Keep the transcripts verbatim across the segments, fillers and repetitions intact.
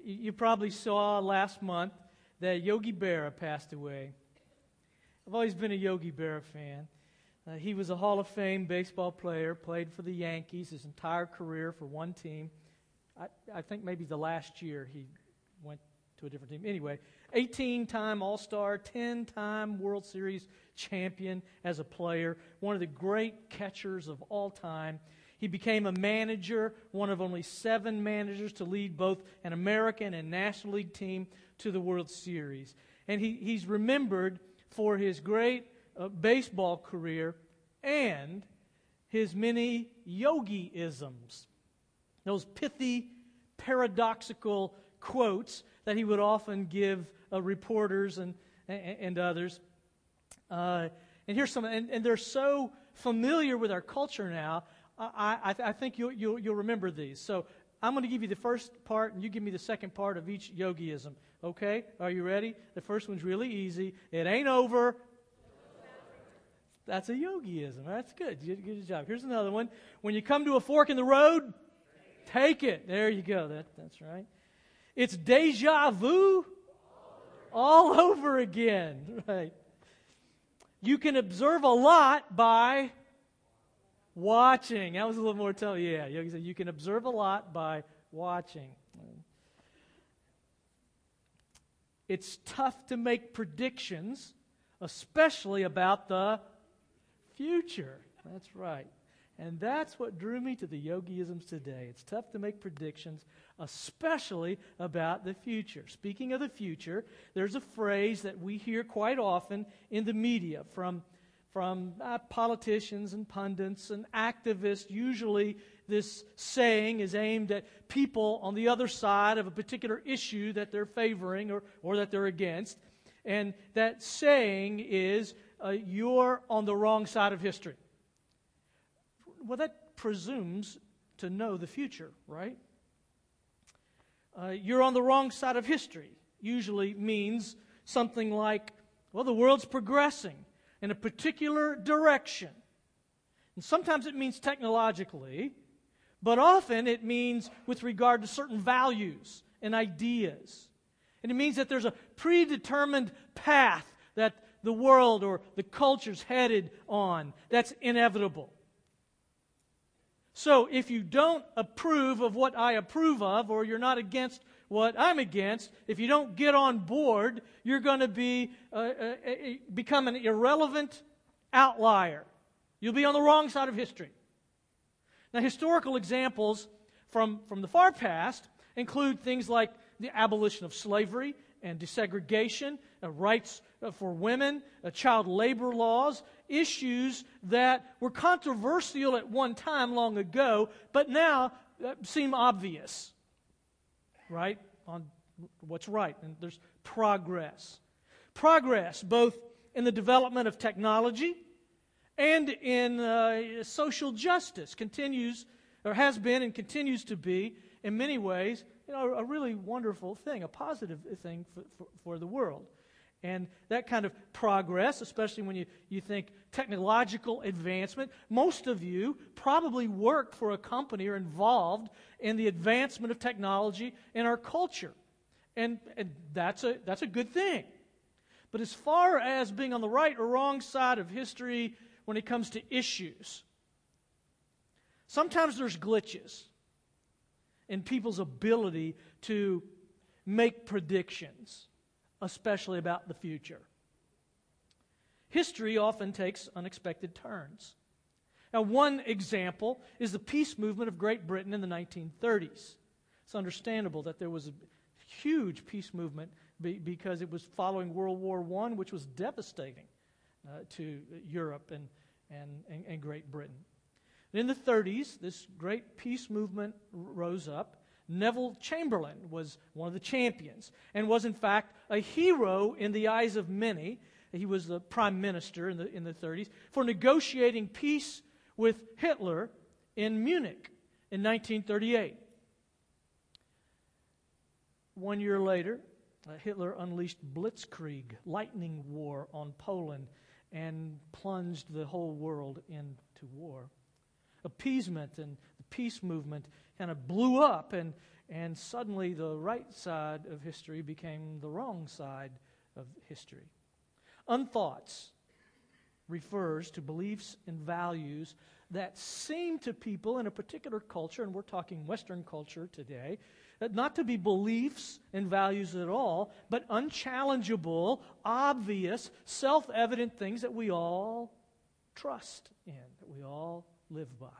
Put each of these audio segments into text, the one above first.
you, you probably saw last month that Yogi Berra passed away. I've always been a Yogi Berra fan. Uh, he was a Hall of Fame baseball player, played for the Yankees his entire career for one team. I, I think maybe the last year he went to a different team. Anyway, eighteen-time All-Star, ten-time World Series champion as a player, one of the great catchers of all time. He became a manager, one of only seven managers to lead both an American and National League team to the World Series. And he, he's remembered for his great uh, baseball career and his many yogi-isms, those pithy, paradoxical quotes that he would often give uh, reporters and, and, and others. Uh, and here's some, and, and they're so familiar with our culture now, I, I, I think you'll, you'll, you'll remember these. So I'm going to give you the first part, and you give me the second part of each yogiism. Okay? Are you ready? The first one's really easy. It ain't over. That's a yogiism. That's good. Good, good job. Here's another one. When you come to a fork in the road, take it. There you go. That, that's right. It's deja vu all over again. Right. You can observe a lot by watching. That was a little more tell. Yeah, Yogi said you can observe a lot by watching. It's tough to make predictions, especially about the future. That's right. And that's what drew me to the yogiisms today. It's tough to make predictions, especially about the future. Speaking of the future, there's a phrase that we hear quite often in the media from, from uh, politicians and pundits and activists. Usually this saying is aimed at people on the other side of a particular issue that they're favoring or, or that they're against. And that saying is, uh, you're on the wrong side of history. Well, that presumes to know the future, right? Uh, you're on the wrong side of history usually means something like, well, the world's progressing in a particular direction. And sometimes it means technologically, but often it means with regard to certain values and ideas. And it means that there's a predetermined path that the world or the culture's headed on that's inevitable. So if you don't approve of what I approve of, or you're not against what I'm against, if you don't get on board, you're going to be uh, uh, uh, become an irrelevant outlier. You'll be on the wrong side of history. Now, historical examples from, from the far past include things like the abolition of slavery and desegregation, uh, rights uh, for women, uh, child labor laws, issues that were controversial at one time long ago, but now uh, seem obvious, right, on what's right. And there's progress. Progress both in the development of technology and in uh, social justice continues, or has been and continues to be, in many ways, you know, a really wonderful thing, a positive thing for, for, for the world. And that kind of progress, especially when you, you think technological advancement, most of you probably work for a company or involved in the advancement of technology in our culture. And, and that's a, that's a good thing. But as far as being on the right or wrong side of history when it comes to issues, sometimes there's glitches in people's ability to make predictions, especially about the future. History often takes unexpected turns. Now, one example is the peace movement of Great Britain in the nineteen thirties. It's understandable that there was a huge peace movement be, because it was following World War One, which was devastating uh, to Europe and, and, and, and Great Britain. And in the thirties, this great peace movement rose up. Neville Chamberlain was one of the champions and was, in fact, a hero in the eyes of many. He was the prime minister in the, in the thirties for negotiating peace with Hitler in Munich in nineteen thirty-eight. One year later, uh, Hitler unleashed Blitzkrieg, lightning war on Poland, and plunged the whole world into war. Appeasement and the peace movement kind of blew up, and and suddenly the right side of history became the wrong side of history. Unthoughts refers to beliefs and values that seem to people in a particular culture, and we're talking Western culture today, not to be beliefs and values at all, but unchallengeable, obvious, self-evident things that we all trust in, that we all live by.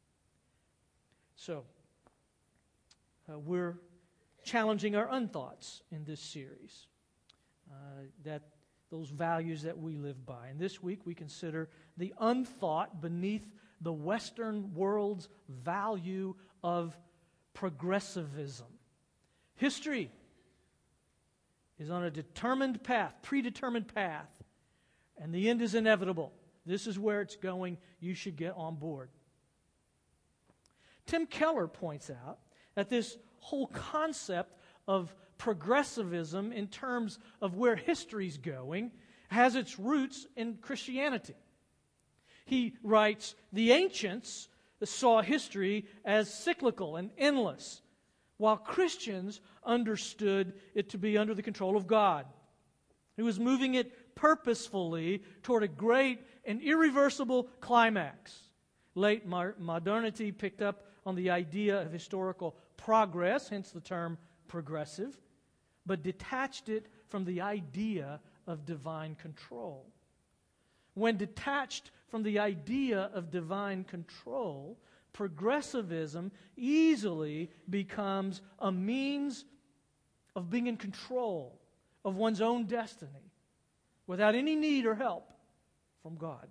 So, uh, we're challenging our unthoughts in this series, uh, that those values that we live by. And this week we consider the unthought beneath the Western world's value of progressivism. History is on a determined path, predetermined path, and the end is inevitable. This is where it's going. You should get on board. Tim Keller points out that this whole concept of progressivism in terms of where history's going has its roots in Christianity. He writes, the ancients saw history as cyclical and endless, while Christians understood it to be under the control of God. He was moving it purposefully toward a great and irreversible climax. Late modernity picked up on the idea of historical progress, hence the term progressive, but detached it from the idea of divine control. When detached from the idea of divine control, progressivism easily becomes a means of being in control of one's own destiny without any need or help from God.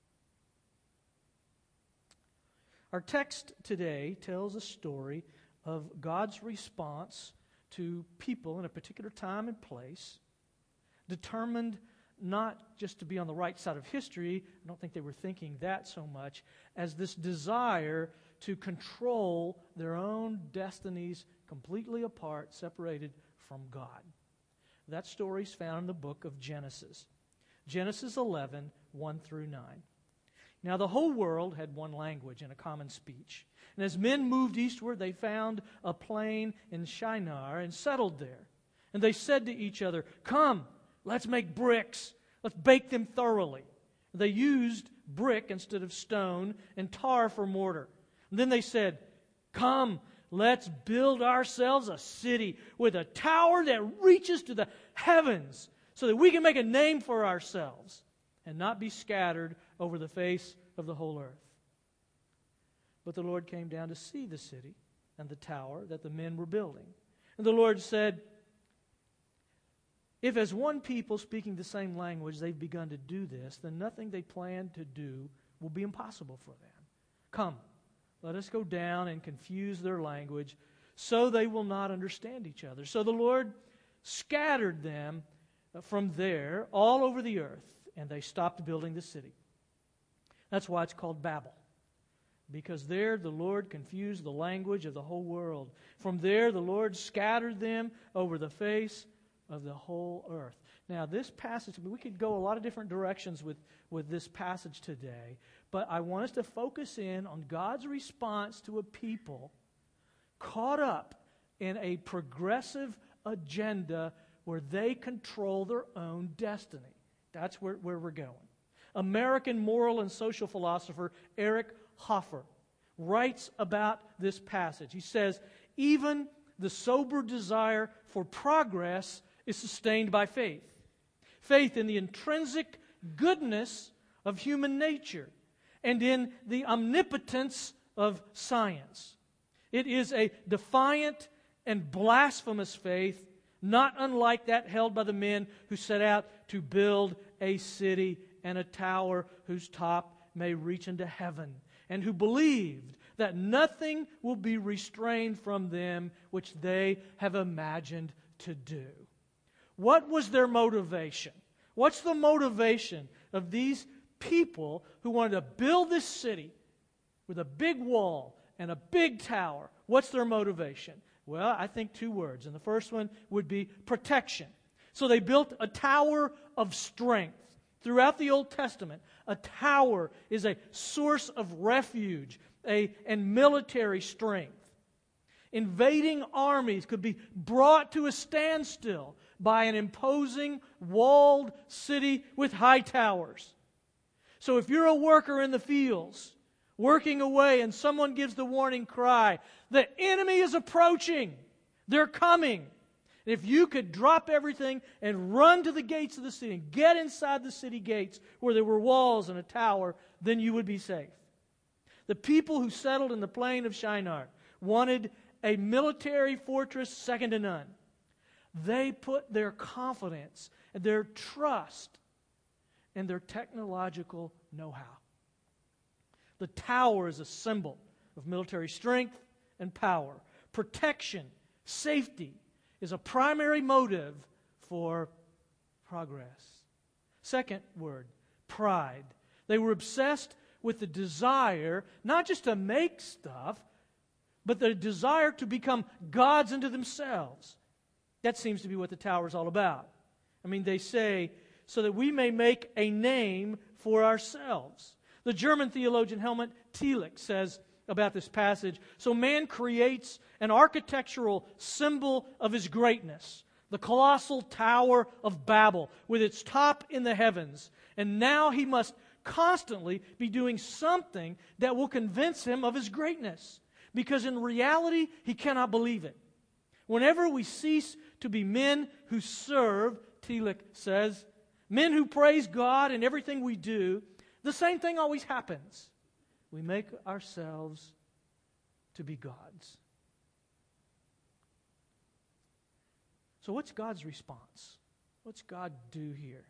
Our text today tells a story of God's response to people in a particular time and place, determined not just to be on the right side of history. I don't think they were thinking that so much as this desire to control their own destinies completely apart, separated from God. That story is found in the book of Genesis. Genesis eleven, one through nine. Now the whole world had one language and a common speech. And as men moved eastward, they found a plain in Shinar and settled there. And they said to each other, "Come, let's make bricks. Let's bake them thoroughly." They used brick instead of stone and tar for mortar. And then they said, "Come, let's build ourselves a city with a tower that reaches to the heavens so that we can make a name for ourselves and not be scattered over the face of the whole earth." But the Lord came down to see the city and the tower that the men were building. And the Lord said, "If as one people speaking the same language they've begun to do this, then nothing they plan to do will be impossible for them. Come, let us go down and confuse their language so they will not understand each other." So the Lord scattered them from there all over the earth, and they stopped building the city. That's why it's called Babel. Because there the Lord confused the language of the whole world. From there the Lord scattered them over the face of the whole earth. Now this passage, we could go a lot of different directions with, with this passage today, but I want us to focus in on God's response to a people caught up in a progressive agenda where they control their own destiny. That's where, where we're going. American moral and social philosopher Eric Hoffer writes about this passage. He says, "Even the sober desire for progress is sustained by faith. Faith in the intrinsic goodness of human nature and in the omnipotence of science. It is a defiant and blasphemous faith, not unlike that held by the men who set out to build a city and a tower whose top may reach into heaven, and who believed that nothing will be restrained from them which they have imagined to do." What was their motivation? What's the motivation of these people who wanted to build this city with a big wall and a big tower? What's their motivation? Well, I think two words. And the first one would be protection. So they built a tower of strength. Throughout the Old Testament, a tower is a source of refuge a, and military strength. invading armies could be brought to a standstill by an imposing walled city with high towers. So if you're a worker in the fields, working away, and someone gives the warning cry, the enemy is approaching, they're coming. And if you could drop everything and run to the gates of the city and get inside the city gates where there were walls and a tower, then you would be safe. The people who settled in the plain of Shinar wanted a military fortress second to none. They put their confidence and their trust in their technological know-how. The tower is a symbol of military strength and power. Protection, safety is a primary motive for progress. Second word, pride. They were obsessed with the desire not just to make stuff, but the desire to become gods unto themselves. That seems to be what the tower is all about. I mean, they say, so that we may make a name for ourselves. The German theologian Helmut Tillich says about this passage, so man creates an architectural symbol of his greatness, the colossal Tower of Babel with its top in the heavens, and now he must constantly be doing something that will convince him of his greatness, because in reality he cannot believe it. Whenever we cease to be men who serve, Tillich says, men who praise God in everything we do, the same thing always happens. We make ourselves to be gods. So what's God's response? What's God do here?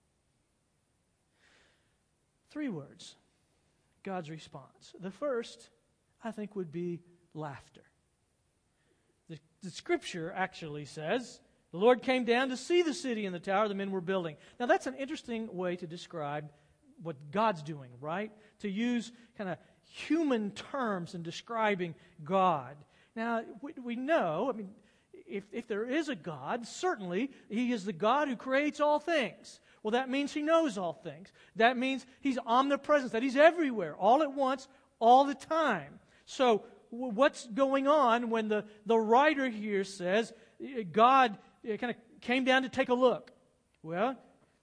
Three words. God's response. The first, I think, would be laughter. The, the Scripture actually says, the Lord came down to see the city and the tower the men were building. Now that's an interesting way to describe what God's doing, right? To use kind of human terms in describing God. Now, we, we know, I mean, if, if there is a God, certainly He is the God who creates all things. Well, that means He knows all things. That means He's omnipresent, that He's everywhere, all at once, all the time. So, w- what's going on when the, the writer here says God kind of came down to take a look? Well,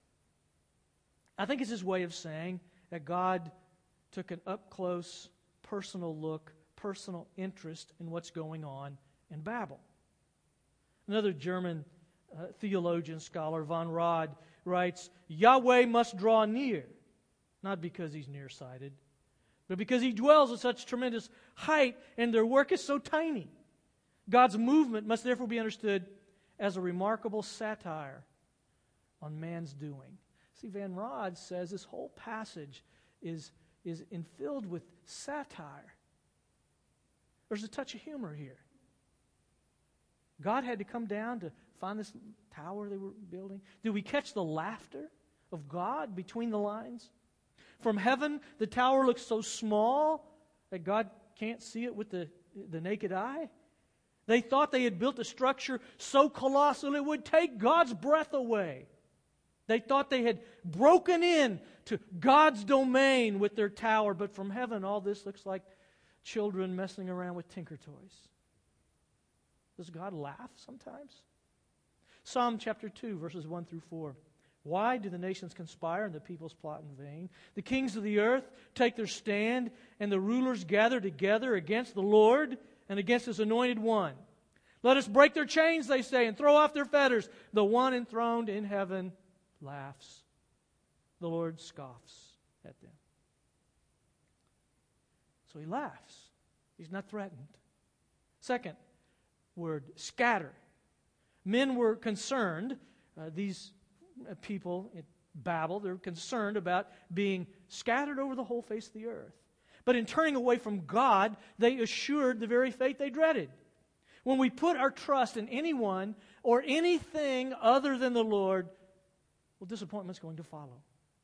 I think it's His way of saying that God took an up-close, personal look, personal interest in what's going on in Babel. Another German uh, theologian, scholar, von Rad, writes, Yahweh must draw near, not because He's nearsighted, but because He dwells at such tremendous height and their work is so tiny. God's movement must therefore be understood as a remarkable satire on man's doing. See, Van Rad says this whole passage is, is infilled with satire. There's a touch of humor here. God had to come down to find this tower they were building. Did we catch the laughter of God between the lines? From heaven, the tower looks so small that God can't see it with the, the naked eye. They thought they had built a structure so colossal it would take God's breath away. They thought they had broken in to God's domain with their tower, but from heaven all this looks like children messing around with tinker toys. Does God laugh sometimes? Psalm chapter two, verses one through four. Why do the nations conspire and the peoples plot in vain? The kings of the earth take their stand, and the rulers gather together against the Lord and against His anointed one. Let us break their chains, they say, and throw off their fetters. The one enthroned in heaven laughs. The Lord scoffs at them. So He laughs. He's not threatened. Second word, scatter. Men were concerned, uh, these uh, people at Babel, they're concerned about being scattered over the whole face of the earth. But in turning away from God, they assured the very fate they dreaded. When we put our trust in anyone or anything other than the Lord, well, disappointment's going to follow.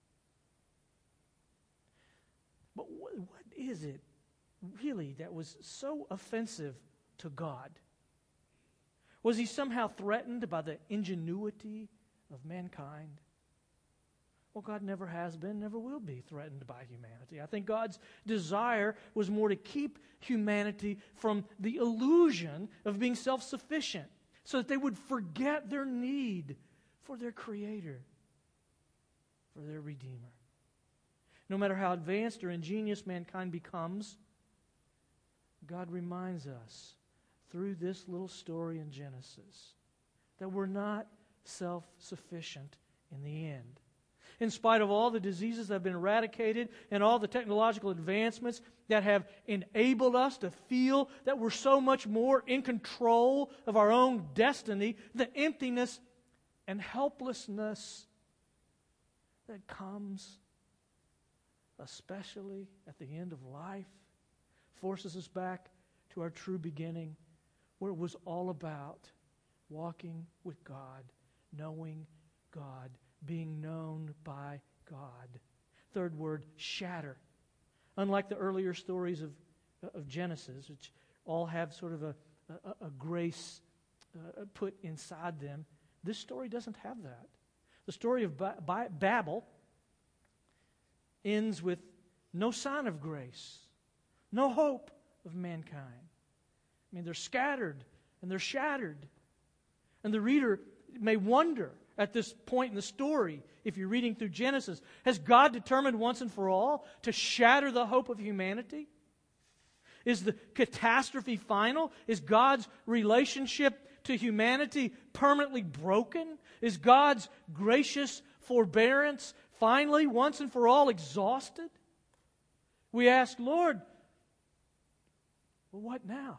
But what, what is it really that was so offensive to God? Was He somehow threatened by the ingenuity of mankind? Well, God never has been, never will be threatened by humanity. I think God's desire was more to keep humanity from the illusion of being self-sufficient, so that they would forget their need for their Creator, for their Redeemer. No matter how advanced or ingenious mankind becomes, God reminds us through this little story in Genesis that we're not self-sufficient in the end. In spite of all the diseases that have been eradicated and all the technological advancements that have enabled us to feel that we're so much more in control of our own destiny, the emptiness and helplessness that comes, especially at the end of life, forces us back to our true beginning, where it was all about walking with God, knowing God, being known by God. Third word, shatter. Unlike the earlier stories of, of Genesis, which all have sort of a, a, a grace uh, put inside them, this story doesn't have that. The story of ba- ba- Babel ends with no sign of grace, no hope of mankind. I mean, they're scattered and they're shattered. And the reader may wonder at this point in the story, if you're reading through Genesis, has God determined once and for all to shatter the hope of humanity? Is the catastrophe final? Is God's relationship to humanity permanently broken? Is God's gracious forbearance finally, once and for all, exhausted? We ask, Lord, well, what now?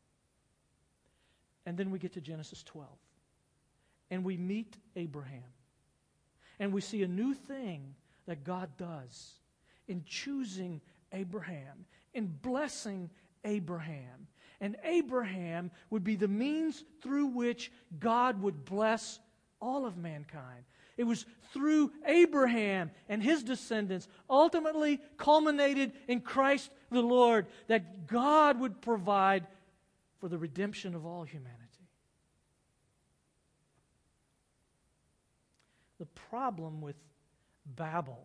And then we get to Genesis twelve. And we meet Abraham. And we see a new thing that God does in choosing Abraham, in blessing Abraham. And Abraham would be the means through which God would bless all of mankind. It was through Abraham and his descendants, ultimately culminated in Christ the Lord, that God would provide for the redemption of all humanity. The problem with Babel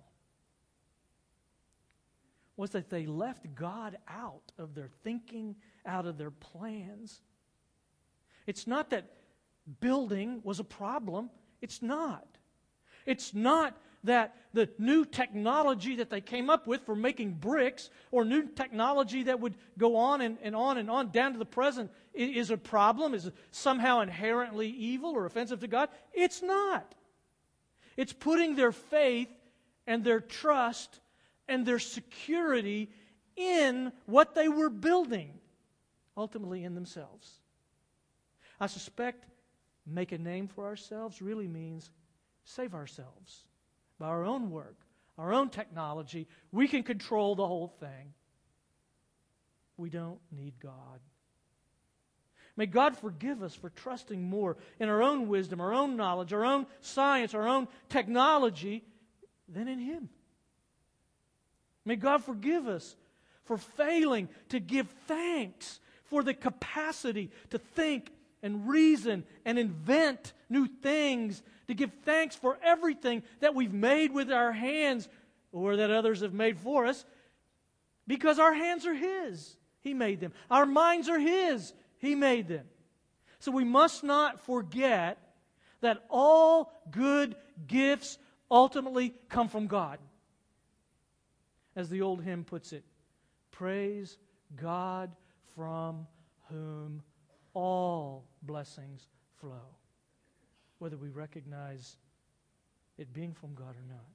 was that they left God out of their thinking, out of their plans. It's not that building was a problem. It's not. It's not that the new technology that they came up with for making bricks, or new technology that would go on and, and on and on down to the present, is a problem, is somehow inherently evil or offensive to God. It's not. It's putting their faith and their trust and their security in what they were building, ultimately in themselves. I suspect make a name for ourselves really means save ourselves. By our own work, our own technology, we can control the whole thing. We don't need God. May God forgive us for trusting more in our own wisdom, our own knowledge, our own science, our own technology than in Him. May God forgive us for failing to give thanks for the capacity to think and reason and invent new things, to give thanks for everything that we've made with our hands or that others have made for us, because our hands are His. He made them. Our minds are His. He made them. So we must not forget that all good gifts ultimately come from God. As the old hymn puts it, praise God from whom all blessings flow, whether we recognize it being from God or not.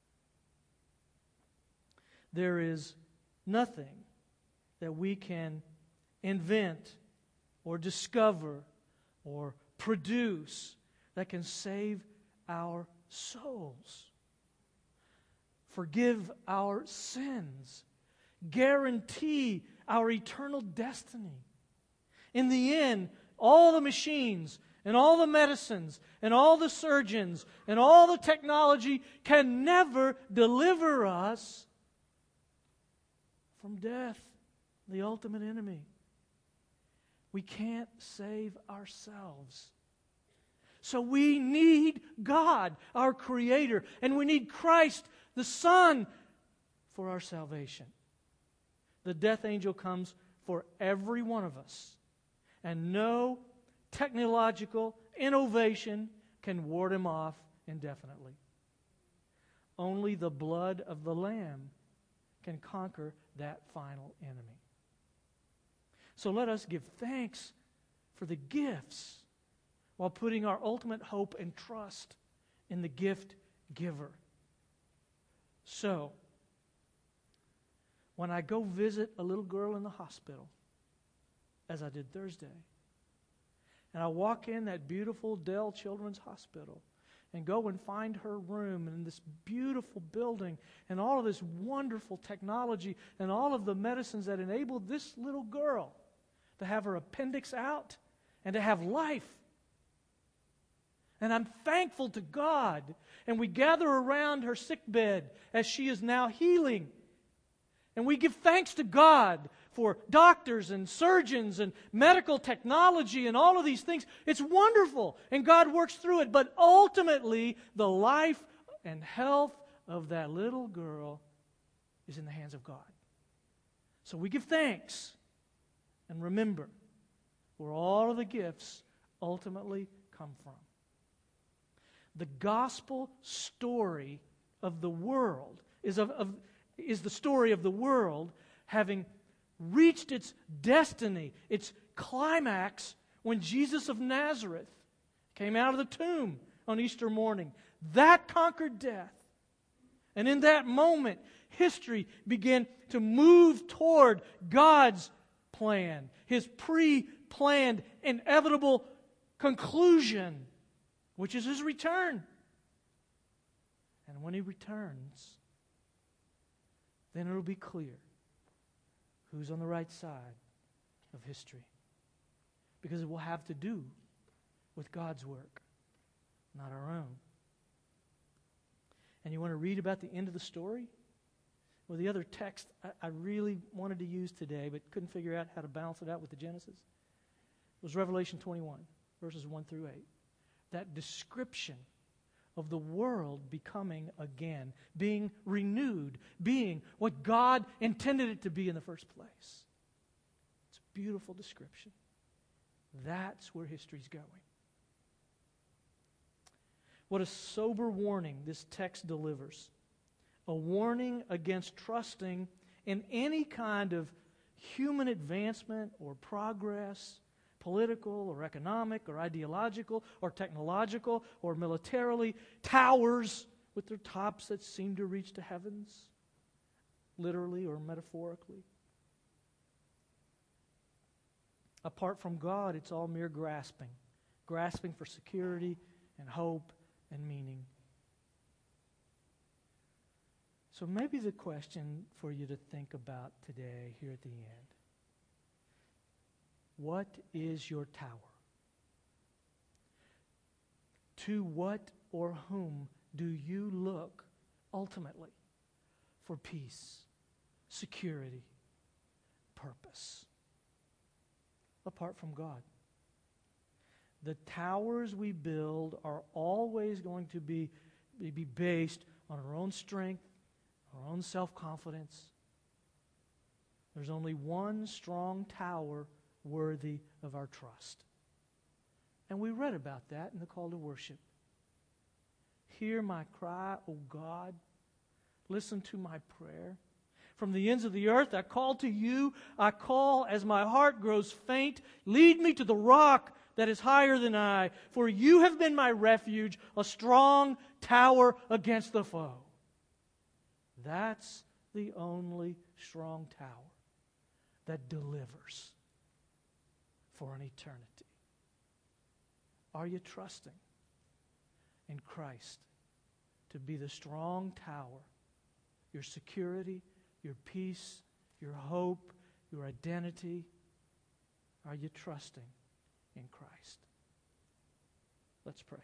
There is nothing that we can invent or discover or produce that can save our souls, forgive our sins, guarantee our eternal destiny. In the end, all the machines and all the medicines and all the surgeons and all the technology can never deliver us from death, the ultimate enemy. We can't save ourselves. So we need God, our Creator, and we need Christ, the Son, for our salvation. The death angel comes for every one of us, and no technological innovation can ward him off indefinitely. Only the blood of the Lamb can conquer that final enemy. So let us give thanks for the gifts while putting our ultimate hope and trust in the gift giver. So, when I go visit a little girl in the hospital, as I did Thursday, and I walk in that beautiful Dell Children's Hospital and go and find her room in this beautiful building and all of this wonderful technology and all of the medicines that enabled this little girl to have her appendix out and to have life. And I'm thankful to God. And we gather around her sickbed as she is now healing. And we give thanks to God for doctors and surgeons and medical technology and all of these things. It's wonderful, and God works through it. But ultimately, the life and health of that little girl is in the hands of God. So we give thanks and remember where all of the gifts ultimately come from. The gospel story of the world is of, of is the story of the world having reached its destiny, its climax, when Jesus of Nazareth came out of the tomb on Easter morning. That conquered death. And in that moment, history began to move toward God's plan, His pre-planned, inevitable conclusion, which is His return. And when He returns, then it'll be clear who's on the right side of history. Because it will have to do with God's work, not our own. And you want to read about the end of the story? Well, the other text I, I really wanted to use today, but couldn't figure out how to balance it out with the Genesis, was Revelation twenty-one, verses one through eight. That description of the world becoming again, being renewed, being what God intended it to be in the first place. It's a beautiful description. That's where history's going. What a sober warning this text delivers. A warning against trusting in any kind of human advancement or progress, political or economic or ideological or technological or militarily, towers with their tops that seem to reach to heavens, literally or metaphorically. Apart from God, it's all mere grasping, grasping for security and hope and meaning. So maybe the question for you to think about today here at the end: what is your tower? To what or whom do you look ultimately for peace, security, purpose? Apart from God. The towers we build are always going to be, be based on our own strength, our own self-confidence. There's only one strong tower worthy of our trust. And we read about that in the call to worship. Hear my cry, O God. Listen to my prayer. From the ends of the earth I call to you. I call as my heart grows faint. Lead me to the rock that is higher than I. For you have been my refuge, a strong tower against the foe. That's the only strong tower that delivers for an eternity. Are you trusting in Christ to be the strong tower, your security, your peace, your hope, your identity? Are you trusting in Christ? Let's pray.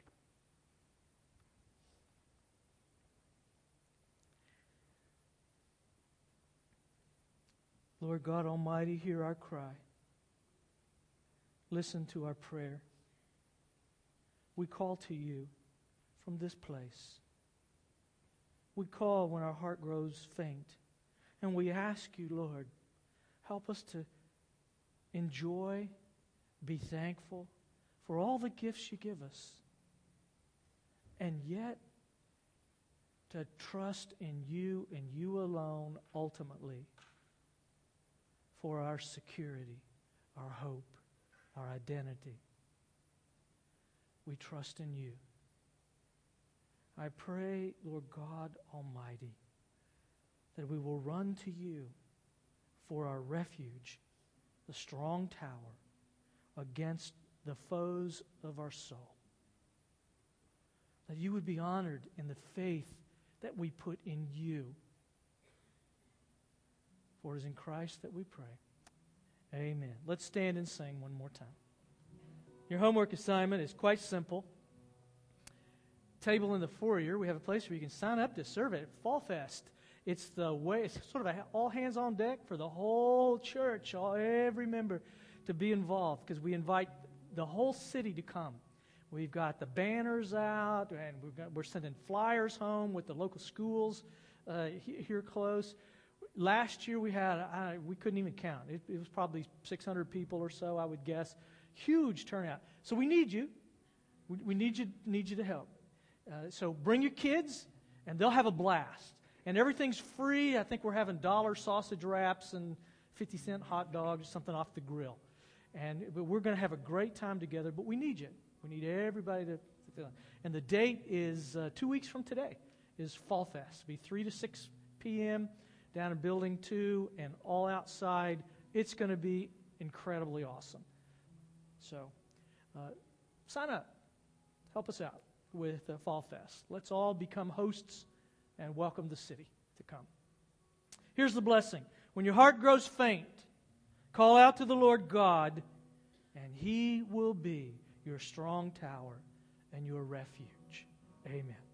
Lord God Almighty, hear our cry. Listen to our prayer. we call to you from this place. We call when our heart grows faint. And we ask you, Lord, help us to enjoy, be thankful for all the gifts you give us. And yet, to trust in you and you alone ultimately for our security, our hope, our identity. We trust in you. I pray, Lord God Almighty, that we will run to you for our refuge, the strong tower against the foes of our soul. That you would be honored in the faith that we put in you. For it is in Christ that we pray. Amen. Let's stand and sing one more time. Your homework assignment is quite simple. Table in the foyer, we have a place where you can sign up to serve at Fall Fest. It's the way, it's sort of a all hands on deck for the whole church, all, every member to be involved, because we invite the whole city to come. We've got the banners out, and we've got, we're sending flyers home with the local schools uh, here close. Last year we had, I, we couldn't even count. It, it was probably six hundred people or so, I would guess. Huge turnout. So we need you. We, we need you. Need you to help. Uh, so bring your kids, and they'll have a blast. And everything's free. I think we're having dollar sausage wraps and fifty cent hot dogs, something off the grill. And but we're going to have a great time together. But we need you. We need everybody to, to fill in. And the date is uh, two weeks from today. Is Fall Fest. It'll be three to six p.m. down in Building Two, and all outside. It's going to be incredibly awesome. So, uh, sign up. Help us out with uh, Fall Fest. Let's all become hosts and welcome the city to come. Here's the blessing. When your heart grows faint, call out to the Lord God, and He will be your strong tower and your refuge. Amen.